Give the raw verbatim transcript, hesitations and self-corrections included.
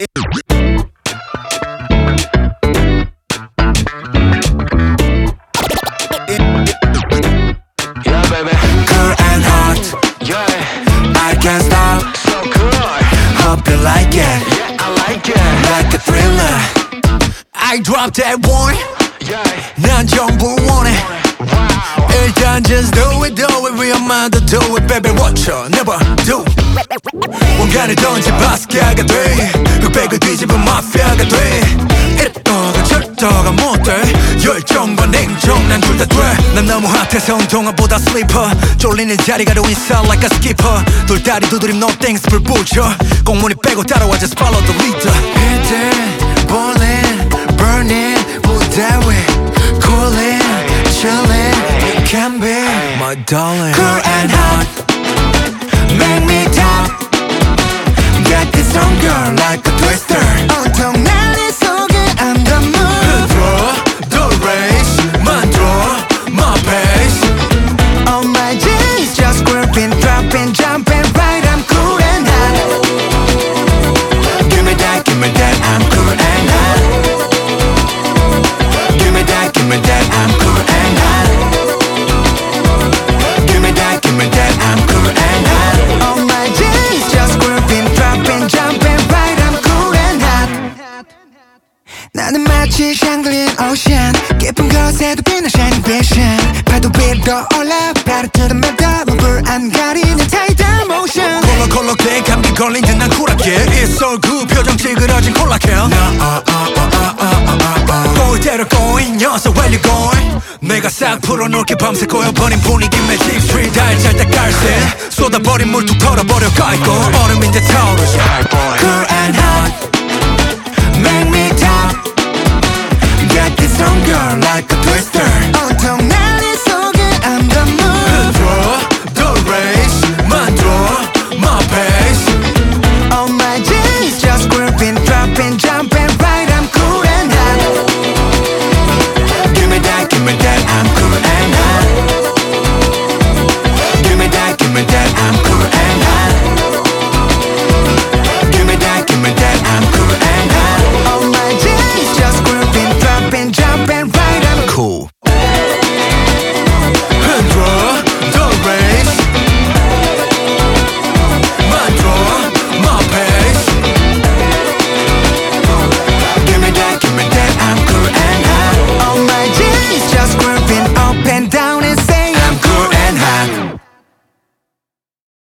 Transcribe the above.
Yeah, baby. Cool and hot, Yeah, I can't stop. so cool. Hope you like it, Yeah, I like it. like a thriller. I drop that one, Yeah, 난 전부 원해. wow. 일단 just do it, do it, 위험하다 do it, baby, watch her, never do. 뭔가를 던진 바스켓가 돼, 흑백을 뒤집은 마피아가 돼. 이랬다가 저랬다가 못돼, 열정과 냉정 난 둘 다 돼. 난 너무 핫해서 운동화보다 슬리퍼, 쫄리는 자리가 로 inside like a skipper. 돌다리 두드림 no thanks 불 붙여, 공문이 빼고 따라와 just follow the leader. Hitting, balling, burning, 무대 위 cooling, chilling, you can be my darling. Cool and hot, make me talk. Get this on girl like a twister. 온통 난리 속에 I'm the moon. Draw the race, 만들어 my pace. All my G's just grouping, dropping, jumping right. I'm cool and hot. Give me that, give me that. I'm cool and hot. Give me that, give me that. I'm cool and hot. Give me that, give me that. I'm cool and hot. All my G's just grouping, dropping, jumping right. I'm cool and hot. 나는 마치 샹글리안 오션, 깊은 곳에도 빛나 shining vision. 파도 위로 올라 Better to the middle, 물안 가리는 tidal motion. 콜록콜록해 감기 걸린 듯 난 쿨하게 It's so good 표정 찌그러진 콜라겐. 꼬이대로 꼬인 녀석 where you going. 내가 싹 풀어놓게 밤새 꼬여버린 분위기 매직 스트리트 달잘 때 깔새 쏟아버린 물 툭 털어버려 깔고 얼음인데 타오르지